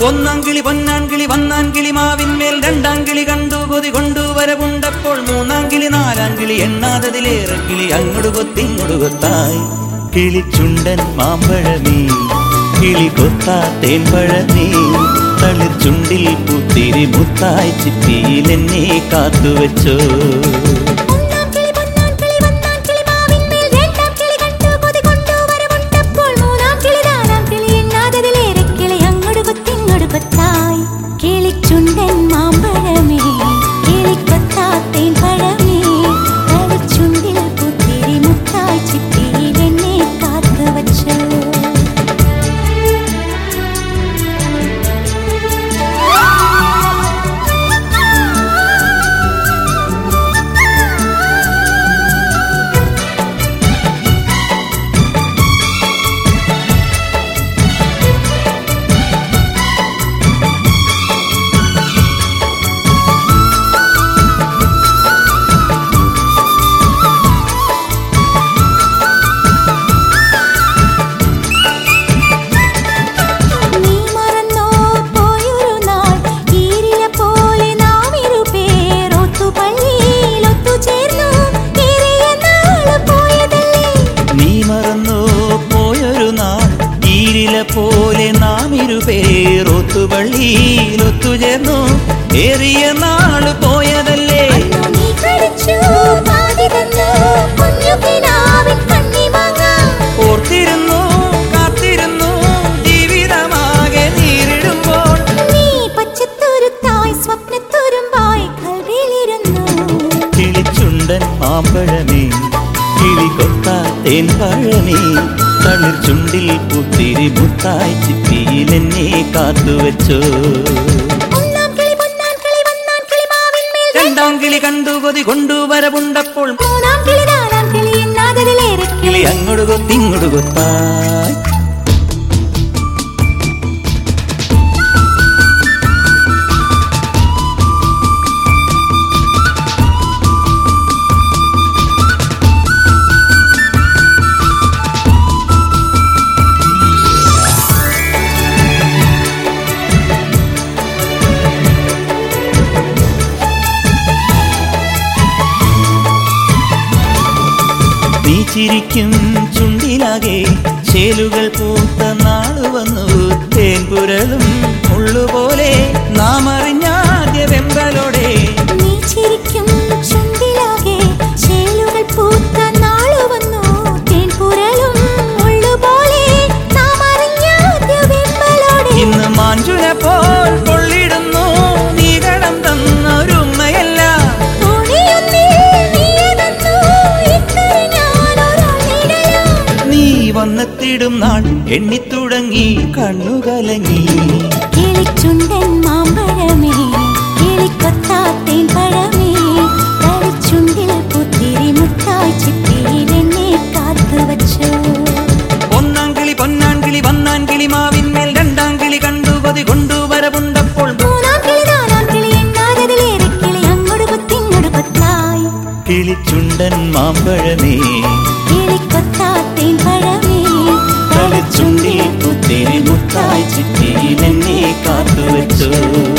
ഒന്നാം കിളി പൊന്നാൻ കിളി വന്നാൻ കിളി മാവിന്മേൽ രണ്ടാം കിളി കണ്ടു കൊതി കൊണ്ടു വരവുണ്ടപ്പോൾ മൂന്നാം കിളി നാലാം കിളി എണ്ണാതതിലേറെ കിളി അങ്ങോട്ട് കൊത്തിങ്ങോട്ട് കൊത്തായി കിളിച്ചുണ്ടൻ മാമ്പഴമേ കിളി കൊത്താ തേൻപഴമേ തളിർ ചുണ്ടിൽ പൂത്തിരി മുത്തായി ചിപ്പിയിൽ എന്നെ കാത്തുവെച്ചോ കിളിച്ചുണ്ടൻ മാമ്പഴമേ കിളിക്കൊത്താ തേൻപഴമേ തളിർ ചുണ്ടിൽ പൂത്തിരി മുത്തായി ചിപ്പിയിൽ എന്നെ കാത്തുവെച്ചോ പോലെ നാം ഇരുപേരൊത്തുപള്ളിയിലൊത്തുചേർന്നു ഏറിയ നാള് പോയതല്ലേ ഓർത്തിരുന്നു കാത്തിരുന്നു ജീവിതമാകെ നേരിടുമ്പോൾ നീ പച്ചത്തുരുത്തായി സ്വപ്നത്തുരുമ്പായി കൽവിലിരുന്നു കിളിച്ചുണ്ടൻ മാമ്പഴമേ കിളികൊത്താ തേൻപഴമേ തളിർ ചുണ്ടിൽ പൂത്തിരി മുത്തായി ചിപ്പിയിൽ എന്നെ കാത്തുവെച്ചോ രണ്ടാം കിളി കണ്ടു കൊതി കൊണ്ടു വരവുണ്ടപ്പോൾ മൂന്നാം കിളി നാലാം കിളി എന്നാതതിലേറെ കിളി അങ്ങോട്ട് കൊത്തിങ്ങോട്ട് കൊത്തായി നീ ചിരിക്കും ചുണ്ടിലാകെ ചേലുകൾ പൂത്ത നാള് വന്നു തേൻപുരളും മുള്ളുപോലെ നാം അറിഞ്ഞാദ്യ വെമ്പലോടെ നീ ചിരിക്കും ചുണ്ടിലാകെ ചേലുകൾ പൂത്ത നാള് വന്നു തേൻപുരളും മുള്ളുപോലെ നാം അറിഞ്ഞാദ്യ വെമ്പലോടെ ഇന്ന് മാഞ്ചുല പോൽ കൊള്ളിടുന്നു നീ കടം തന്നൊരുമ്മയല്ല വന്നെത്തിടും നാൾ എണ്ണിത്തുടങ്ങി കണ്ണുകലങ്ങി കിളിച്ചുണ്ടൻ മാമ്പഴമേ കിളിക്കൊത്താ തേൻപഴമേ തളിർ ചുണ്ടിൽ പൂത്തിരി മുത്തായി ചിപ്പിയിൽ എന്നെ കാത്തുവെച്ചോ ഒന്നാം കിളി പൊന്നാൻ കിളി വന്നാൻ കിളി മാവിന്മേൽ രണ്ടാം കിളി കണ്ടു കൊതി കൊണ്ടു വരവുണ്ടപ്പോൾ മൂന്നാം കിളി നാലാം കിളി എണ്ണാതതിലേറെ കിളി അങ്ങോട്ട് കൊത്തിങ്ങോട്ട് കൊത്തായി കിളിച്ചുണ്ടൻ മാമ്പഴമേ കിളിക്കൊത്താ തേൻപഴമേ ചുണ്ടിൽ പൂത്തിരി മുത്തായി ചിപ്പിയിൽ എന്നെ കാത്തുവെച്ചോ